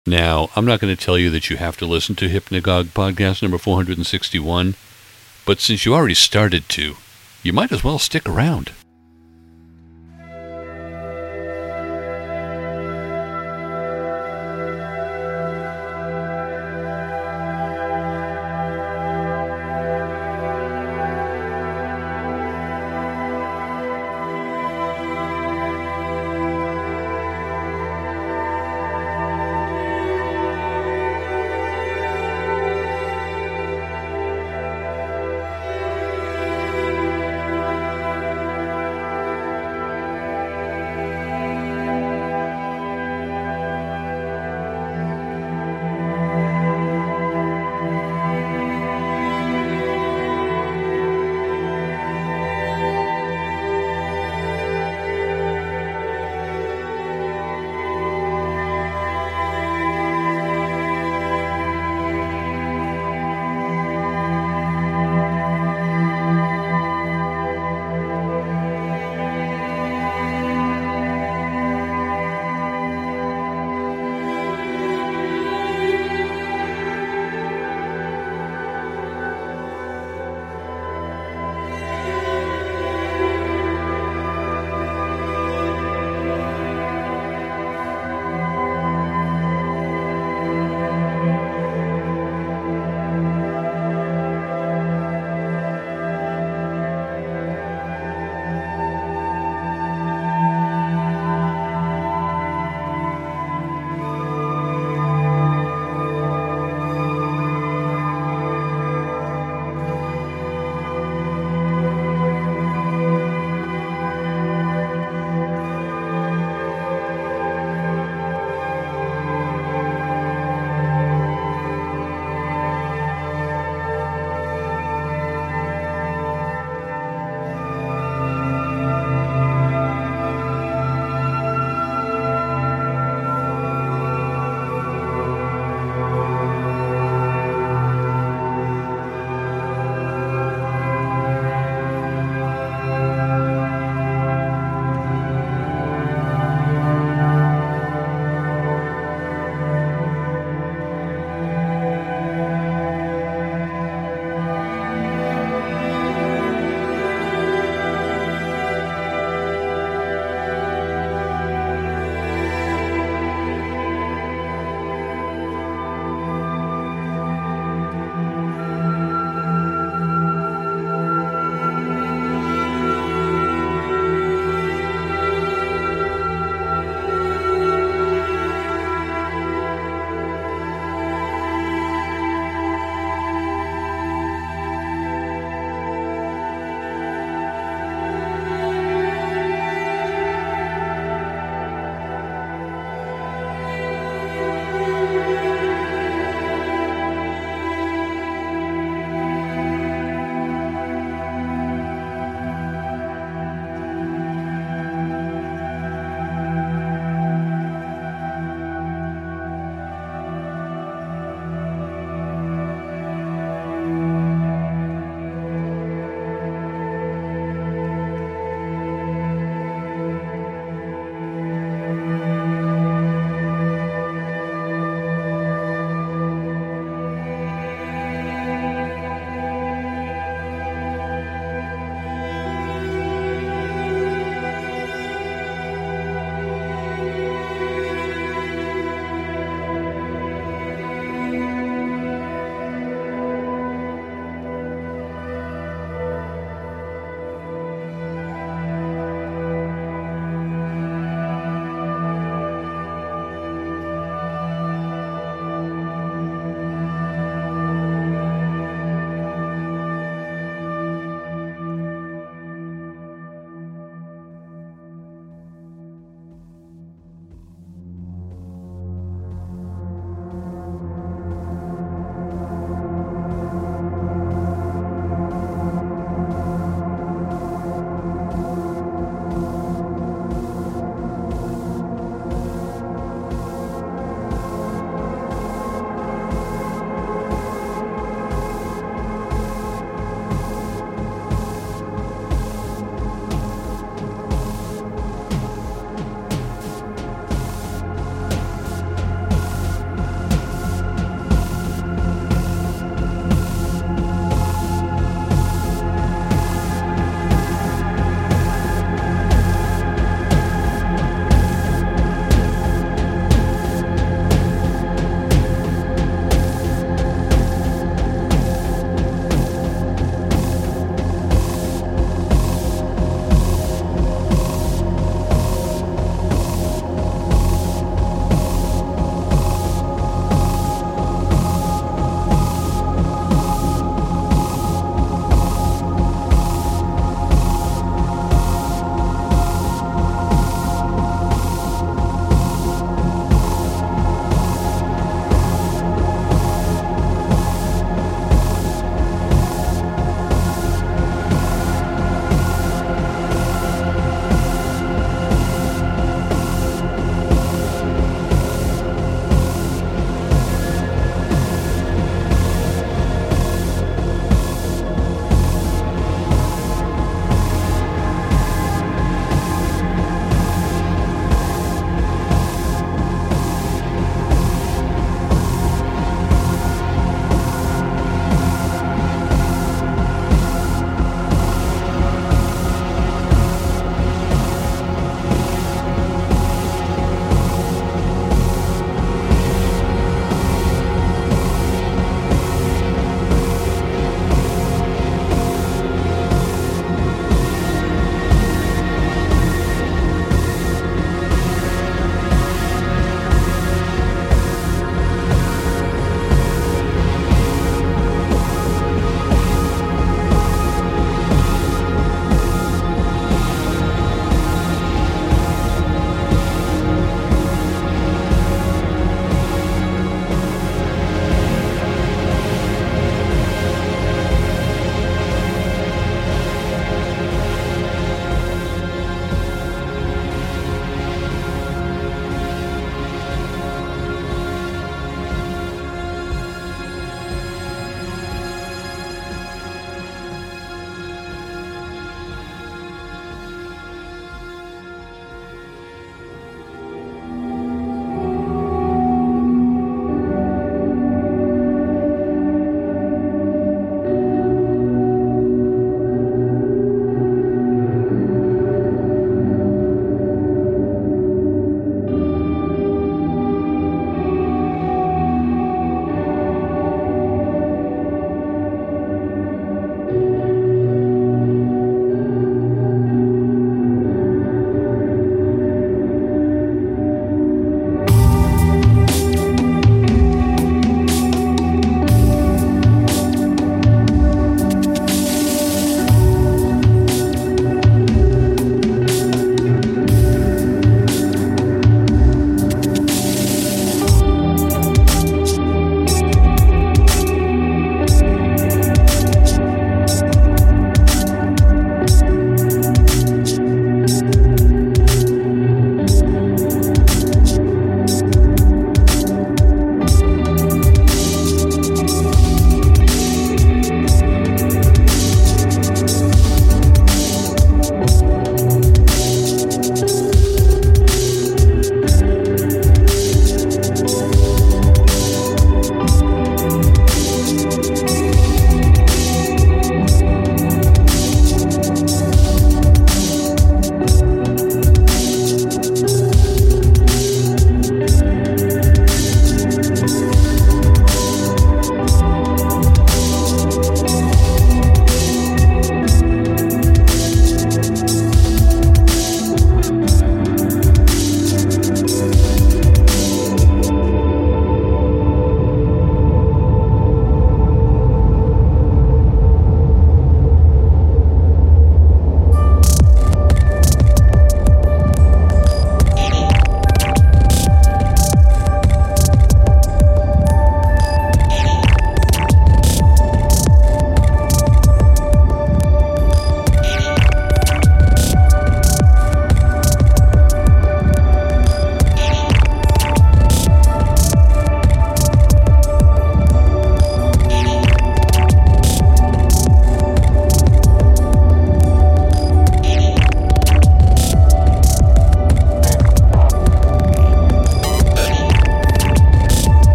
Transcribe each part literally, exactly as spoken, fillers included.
Now, I'm not going to tell you that you have to listen to Hypnagogue podcast number four hundred sixty-one, but since you already started to, you might as well stick around.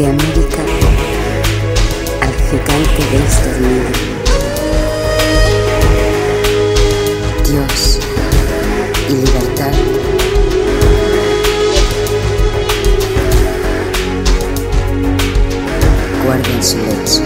de América al gigante desdormido. Dios y libertad. Guarden silencio.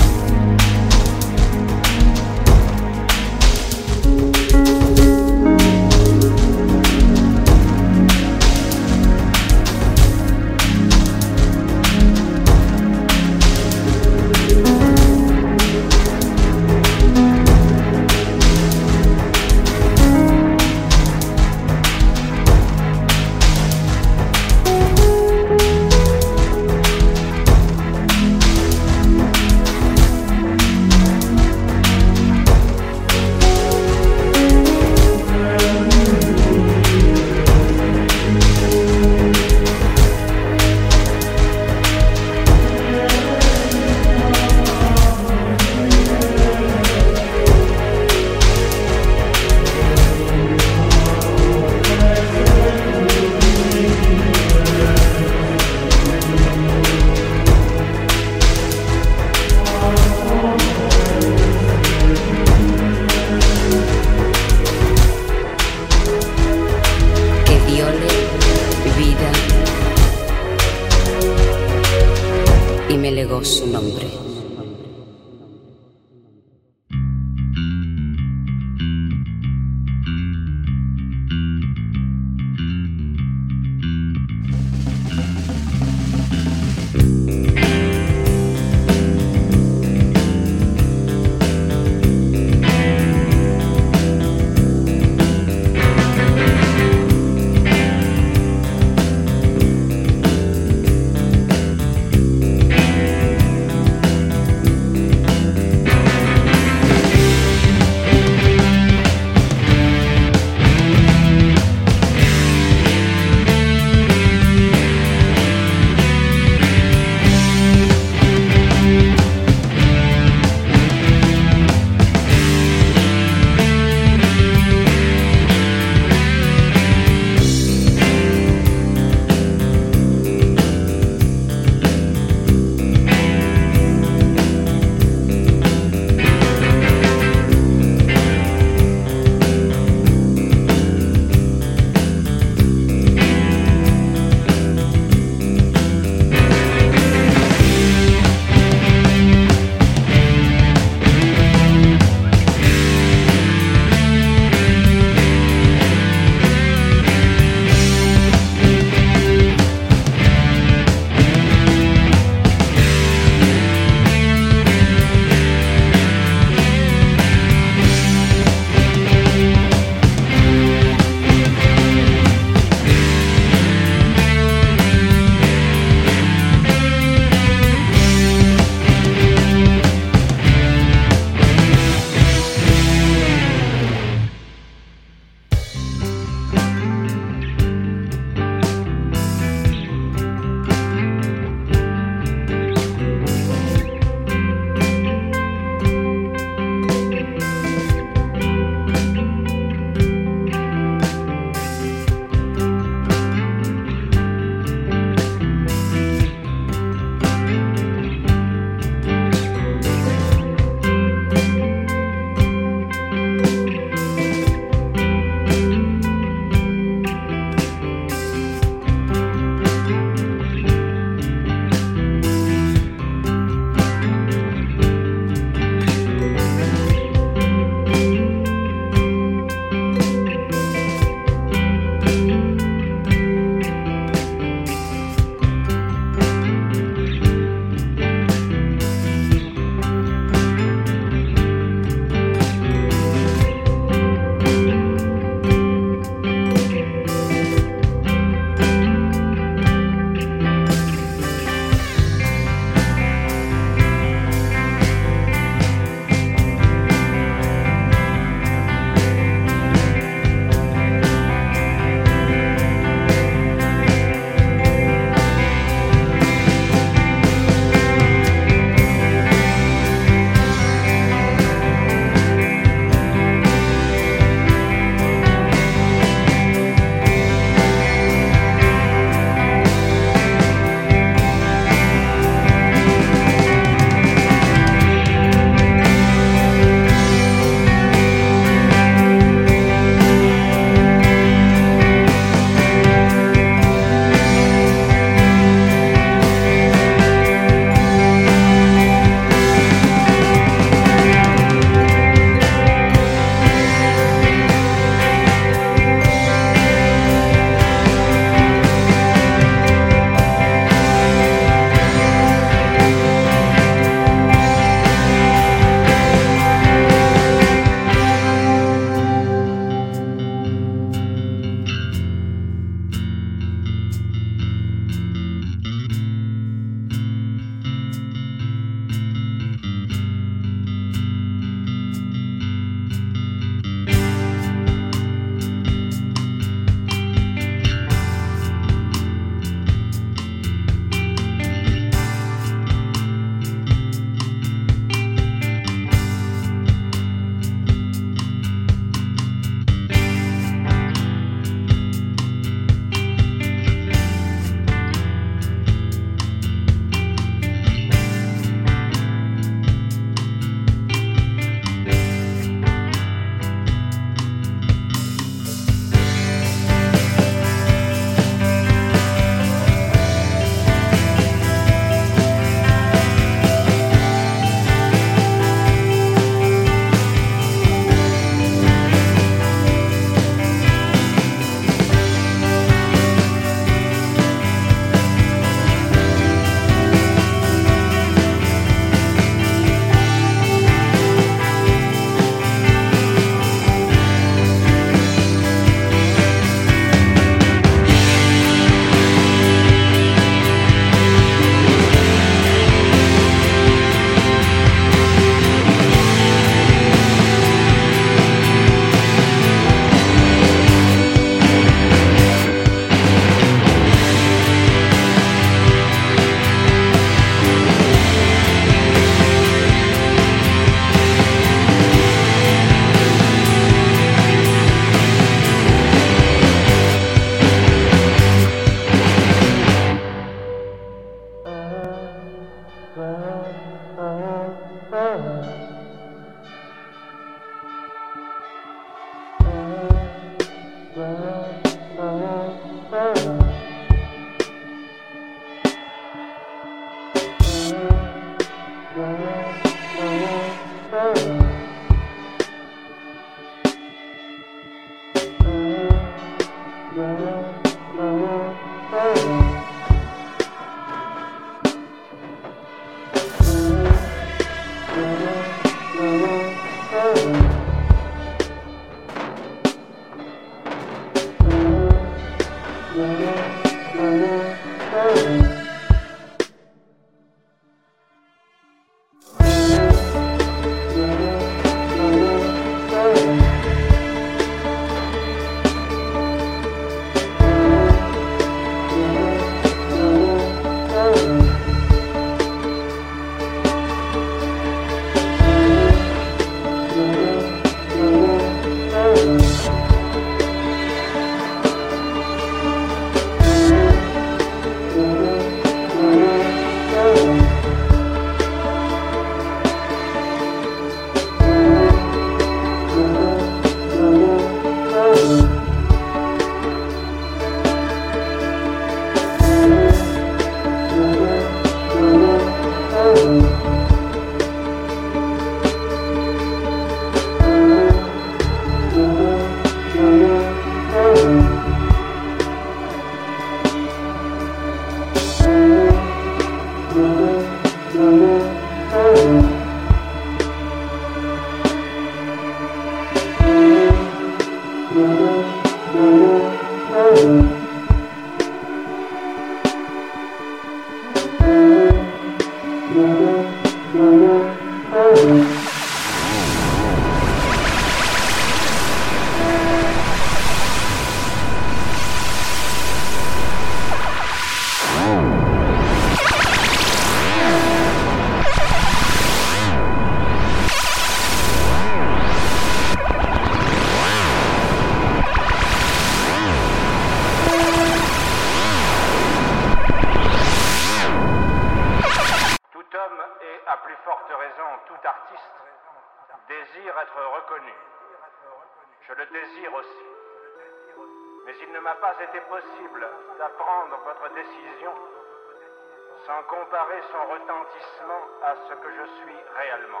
sans comparer son retentissement à ce que je suis réellement.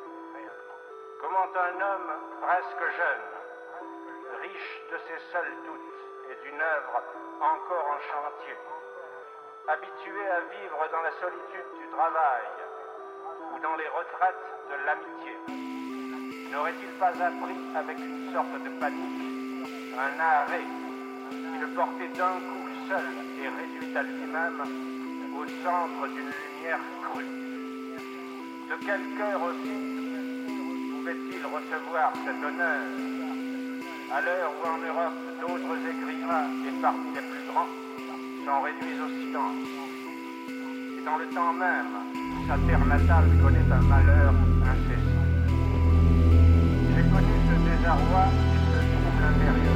Comment un homme presque jeune, riche de ses seuls doutes et d'une œuvre encore en chantier, habitué à vivre dans la solitude du travail ou dans les retraites de l'amitié, n'aurait-il pas appris avec une sorte de panique un arrêt qui le portait d'un coup seul et réduit à lui-même au centre d'une lumière crue? De quel cœur aussi pouvait-il recevoir cet honneur à l'heure où en Europe d'autres écrivains et parmi les plus grands sont réduits au silence, et dans le temps même où sa terre natale connaît un malheur incessant? J'ai connu ce désarroi et ce trouble intérieur.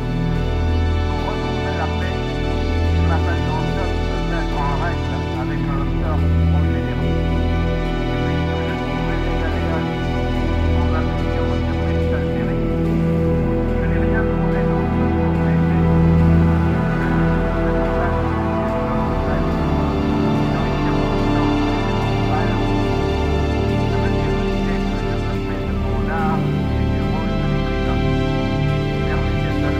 Pour retrouver la paix, il m'a fallu en somme me mettre en règle avec un sort trop généreux. Puis que je trouvais les aléas en ma mission de cristal terrible, je n'ai rien trouvé d'autre pour m'aider. Je me suis que je me fais de mon art et du rôle de l'écrivain. Permettez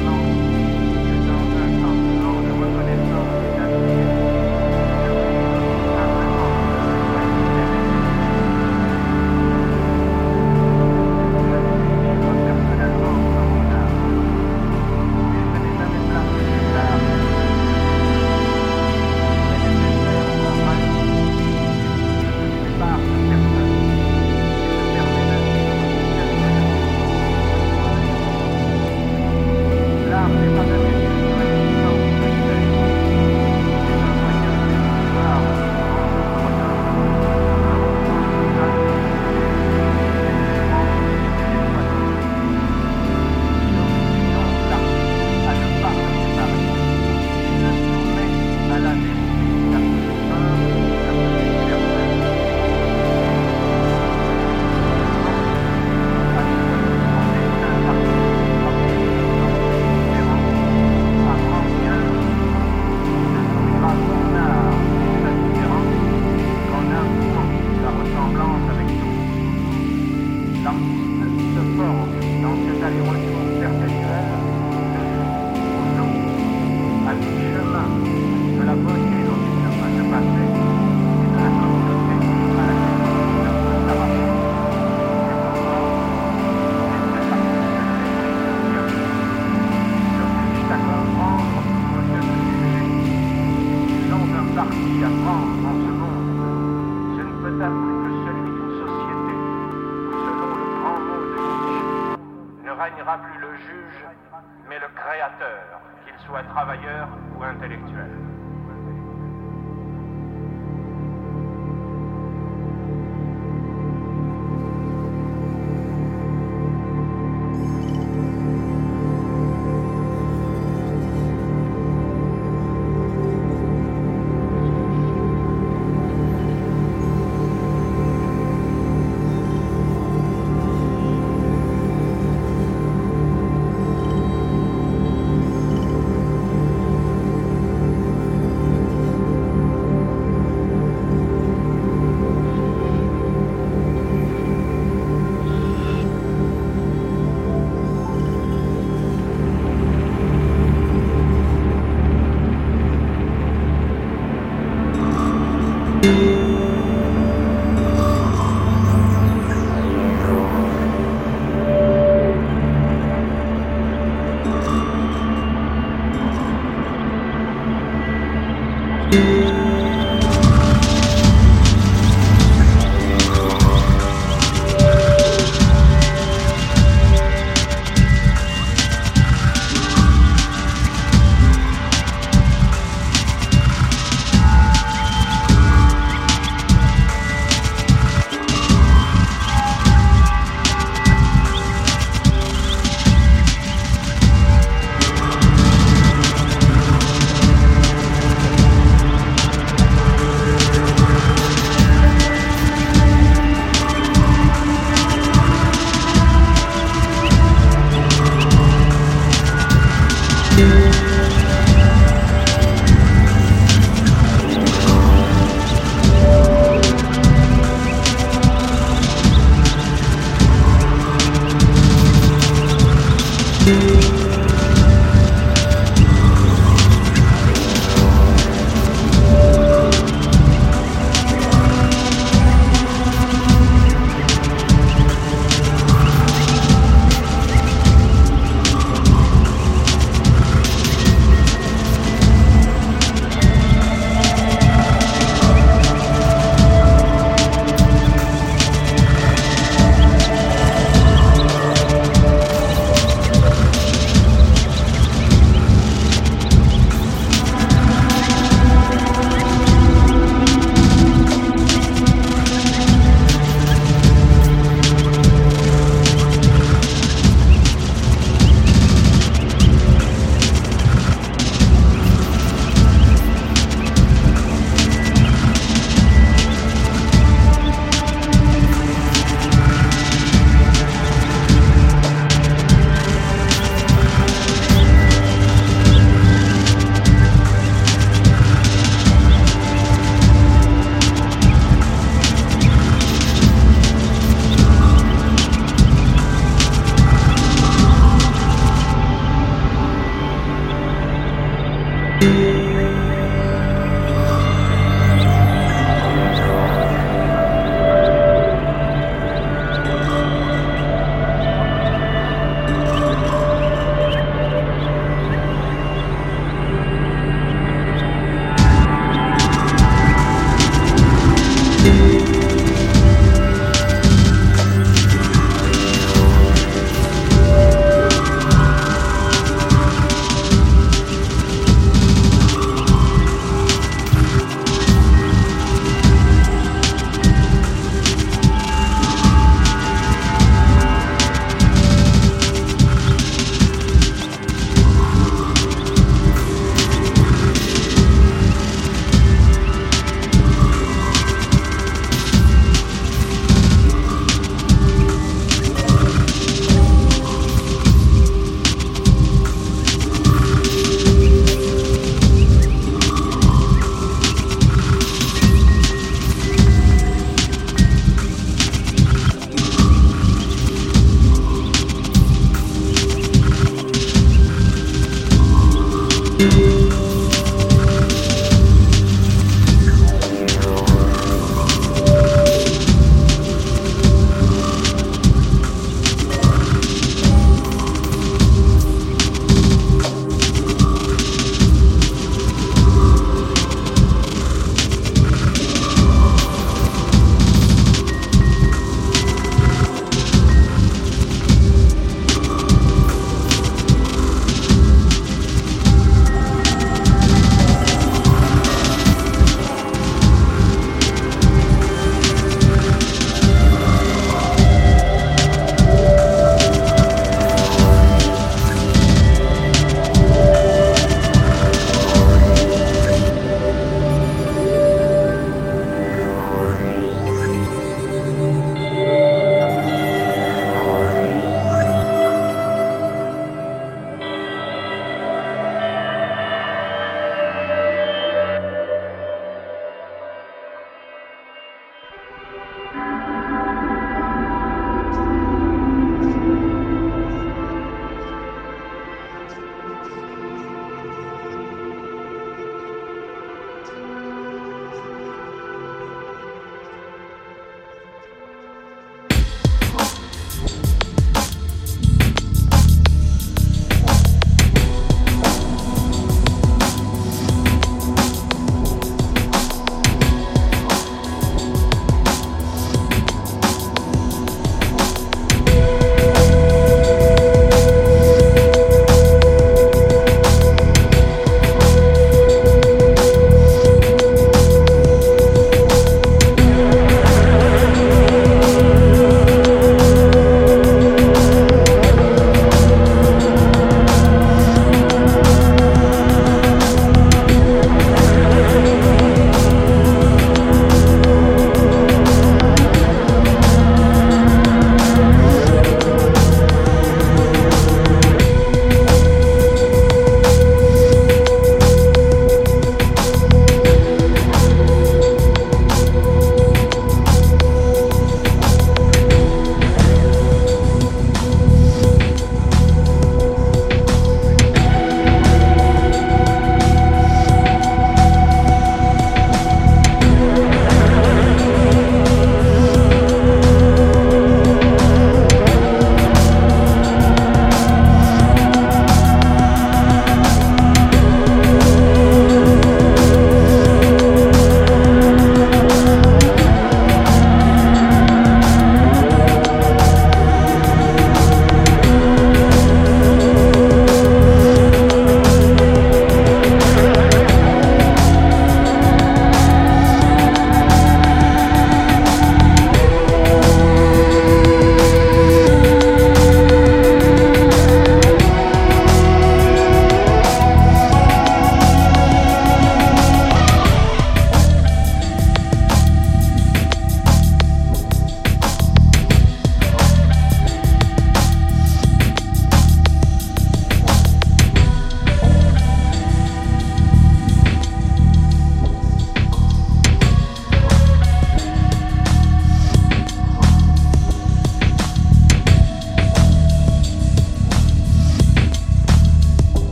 parti à prendre dans ce monde, ce ne peut être que celui d'une société où, selon le grand mot de Nietzsche, ne régnera plus le juge, mais le créateur, qu'il soit travailleur ou intellectuel.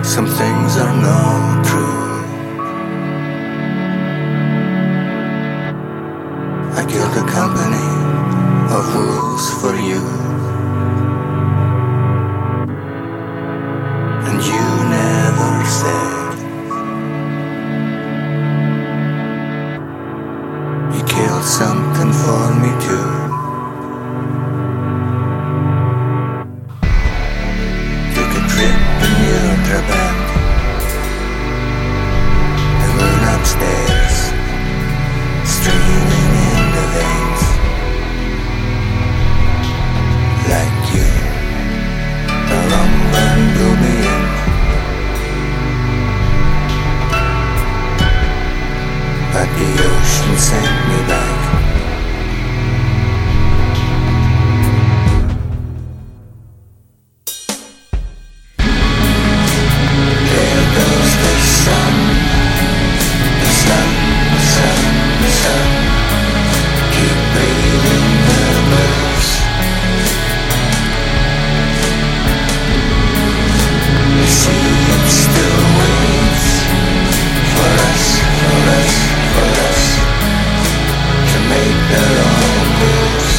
Some things are not true. I killed a company of wolves for you, and you never said. You killed something for me too. Took a trip in your Trabant, the moon upstairs, streaming in the veins. Like you, the London blew me in. But the ocean sent me back. There goes the sun, the sun, the sun, the sun. Keep breathing the blues. The sea it still waits for us, for us, for us to make their own moves.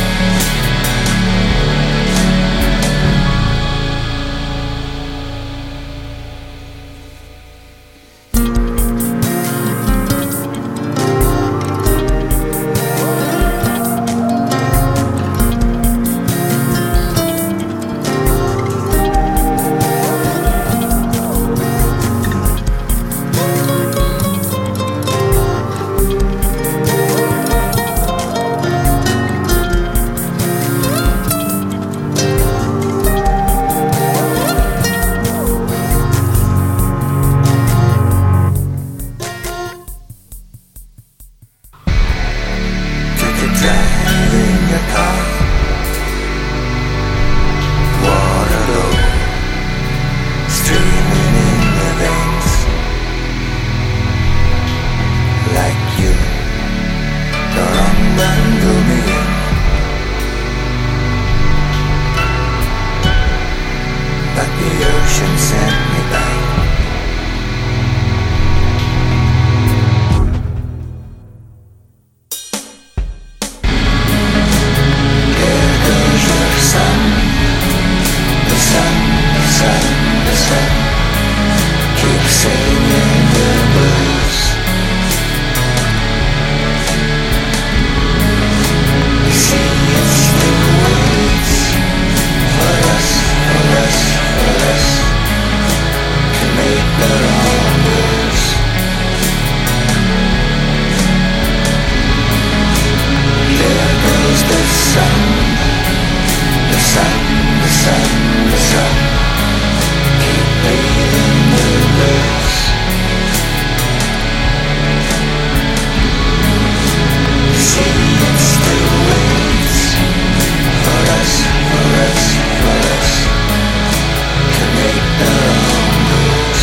Take a drive in your car, Waterloo, streaming in the veins. Like you, the London blew me in. But the ocean sent me back. There goes your sun, the sun, the sun, the sun. Keep singing the blues. The sea it still waits for us, for us, for us to make their own moves. There goes the sun, the sun, the sun, the sun. Keep breathing the blues. The sea it still waits for us, for us, for us to make their own moves.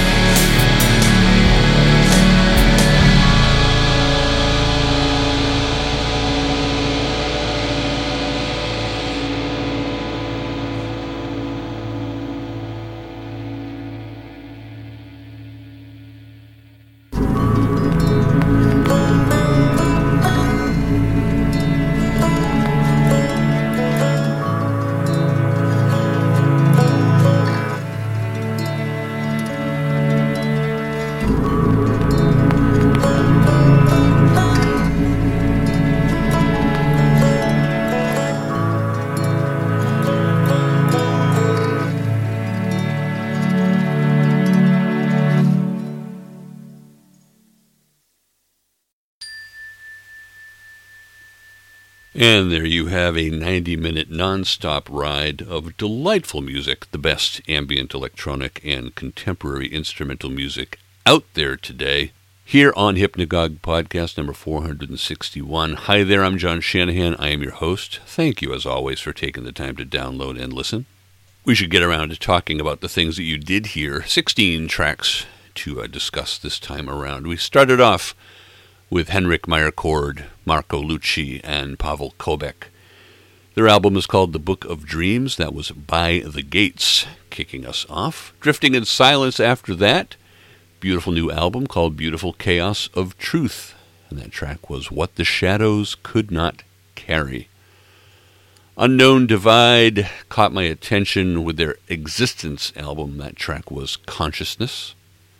And there you have a ninety-minute non-stop ride of delightful music, the best ambient electronic and contemporary instrumental music out there today, here on Hypnagogue Podcast number four hundred sixty-one. Hi there, I'm John Shanahan. I am your host. Thank you, as always, for taking the time to download and listen. We should get around to talking about the things that you did hear. sixteen tracks to uh, discuss this time around. We started off with Henrik Meyercord, Marco Lucci, and Pavel Kobek. Their album is called The Book of Dreams. That was By the Gates, kicking us off. Drifting in Silence after that. Beautiful new album called Beautiful Chaos of Truth. And that track was What the Shadows Could Not Carry. Unknown Divide caught my attention with their Existence album. That track was Consciousness.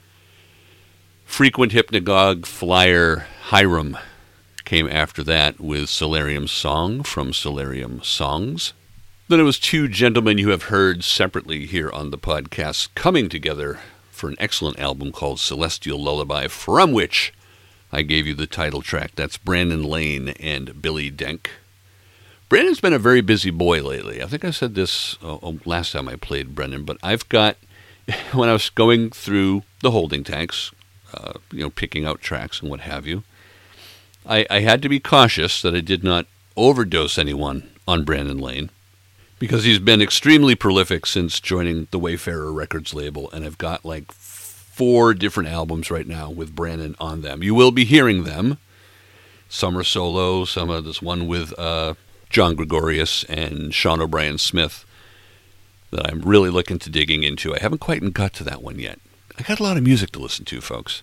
Frequent Hypnagogue Flyer Hiram came after that with Solarium Song from Solarium Songs. Then it was two gentlemen you have heard separately here on the podcast coming together for an excellent album called Celestial Lullaby, from which I gave you the title track. That's Brandon Lane and Billy Denk. Brandon's been a very busy boy lately. I think I said this uh, last time I played Brendan, but I've got, when I was going through the holding tanks, uh, you know, picking out tracks and what have you, I, I had to be cautious that I did not overdose anyone on Brandon Lane, because he's been extremely prolific since joining the Wayfarer Records label, and I've got like four different albums right now with Brandon on them. You will be hearing them. Some are solo, some are this one with uh, John Gregorius and Sean O'Brien Smith that I'm really looking to digging into. I haven't quite got to that one yet. I got a lot of music to listen to, folks.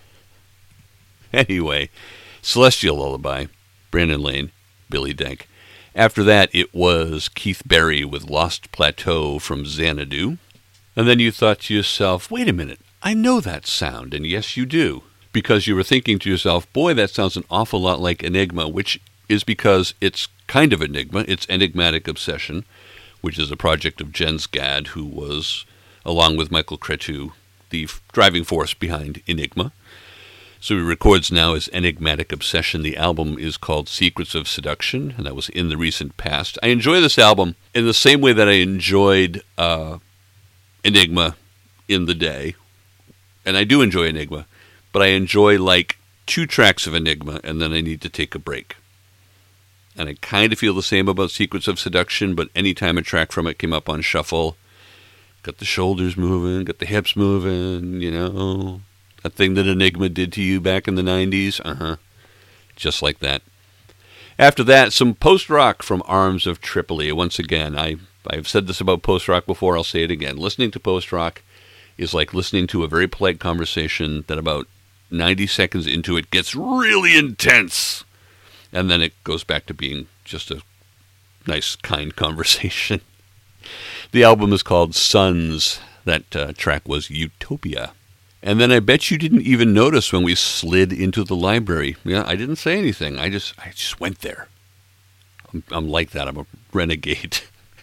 Anyway, Celestial Lullaby, Brandon Lane, Billy Denk. After that, it was Keith Berry with Lost Plateau from Xanadu. And then you thought to yourself, wait a minute, I know that sound. And yes, you do. Because you were thinking to yourself, boy, that sounds an awful lot like Enigma, which is because it's kind of Enigma. It's Enigmatic Obsession, which is a project of Jens Gad, who was, along with Michael Cretu, the driving force behind Enigma. So he records now as Enigmatic Obsession. The album is called Secrets of Seduction, and that was in the recent past. I enjoy this album in the same way that I enjoyed uh, Enigma in the day. And I do enjoy Enigma, but I enjoy like two tracks of Enigma, and then I need to take a break. And I kind of feel the same about Secrets of Seduction, but anytime a track from it came up on shuffle, got the shoulders moving, got the hips moving, you know, that thing that Enigma did to you back in the nineties, uh-huh, just like that. After that, some post-rock from Arms of Tripoli. Once again, I, I've said this about post-rock before, I'll say it again. Listening to post-rock is like listening to a very polite conversation that about ninety seconds into it gets really intense. And then it goes back to being just a nice, kind conversation. The album is called Suns. That uh, track was Utopia. And then I bet you didn't even notice when we slid into the library. Yeah, I didn't say anything. I just I just went there. I'm, I'm like that. I'm a renegade.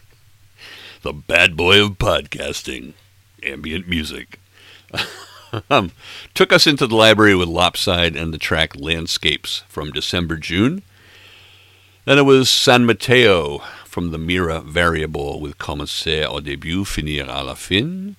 The bad boy of podcasting. Ambient music. Um, took us into the library with Lopside and the track Landscapes from December June. Then it was San Mateo from the Mira Variable with Commencer au début, finir à la fin.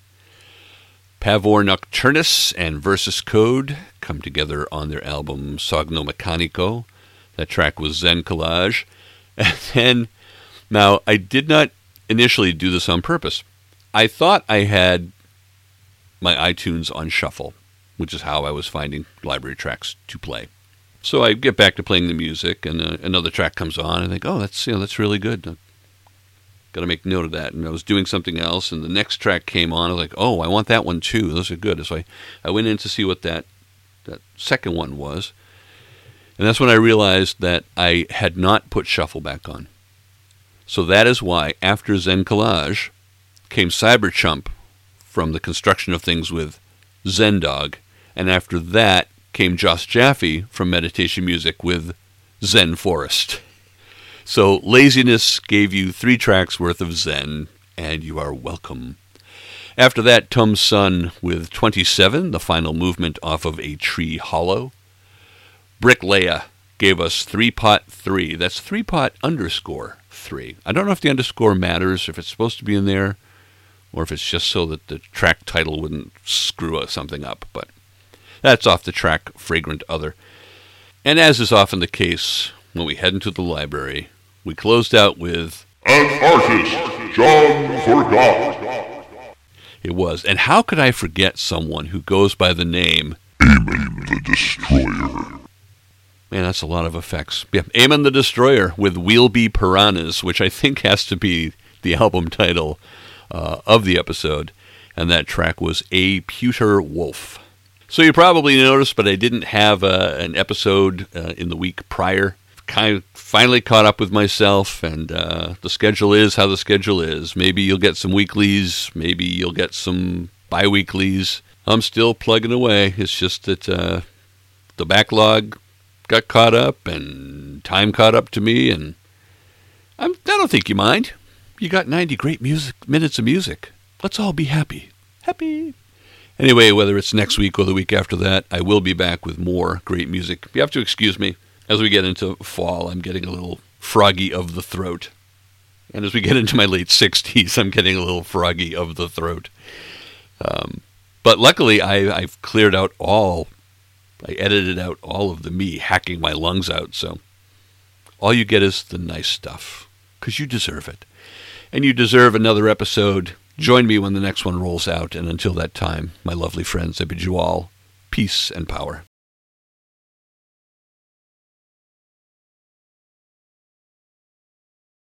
Pavor Nocturnus and Versus Code come together on their album Sogno Meccanico. That track was Zen Collage. And then, now, I did not initially do this on purpose. I thought I had my iTunes on shuffle, which is how I was finding library tracks to play. So I get back to playing the music, and uh, another track comes on, and I think, oh, that's you know that's really good. Got to make note of that. And I was doing something else, and the next track came on. I was like, oh, I want that one too. Those are good. So I, I went in to see what that that second one was, and that's when I realized that I had not put shuffle back on. So that is why after Zen Collage came Cyberchump from the Construction of Things with Zen Dog, and after that came Joss Jaffe from Meditation Music with Zen Forest. So Laziness gave you three tracks worth of Zen, and you are welcome. After that, Tum Sun with twenty-seven, the final movement off of A Tree Hollow. Brick Leia gave us Three Pot Three. That's Three Pot underscore three. I don't know if the underscore matters, if it's supposed to be in there, or if it's just so that the track title wouldn't screw something up, but that's off the track Fragrant Other. And as is often the case when we head into the library, we closed out with An Artist John Forgot. It was. And how could I forget someone who goes by the name Amon the Destroyer? Man, that's a lot of effects. Yeah, Amon the Destroyer with We'll Be Piranhas, which I think has to be the album title uh, of the episode. And that track was A Pewter Wolf. So you probably noticed, but I didn't have uh, an episode uh, in the week prior. Kind of finally caught up with myself, and uh, the schedule is how the schedule is. Maybe you'll get some weeklies, maybe you'll get some bi-weeklies. I'm still plugging away. It's just that uh, the backlog got caught up, and time caught up to me, and I'm, I don't think you mind. You got ninety great music minutes of music. Let's all be happy. Happy. Anyway, whether it's next week or the week after that, I will be back with more great music. You have to excuse me. As we get into fall, I'm getting a little froggy of the throat. And as we get into my late sixties, I'm getting a little froggy of the throat. Um, but luckily, I, I've cleared out all, I edited out all of the me hacking my lungs out. So all you get is the nice stuff, because you deserve it. And you deserve another episode. Join me when the next one rolls out. And until that time, my lovely friends, I bid you all peace and power.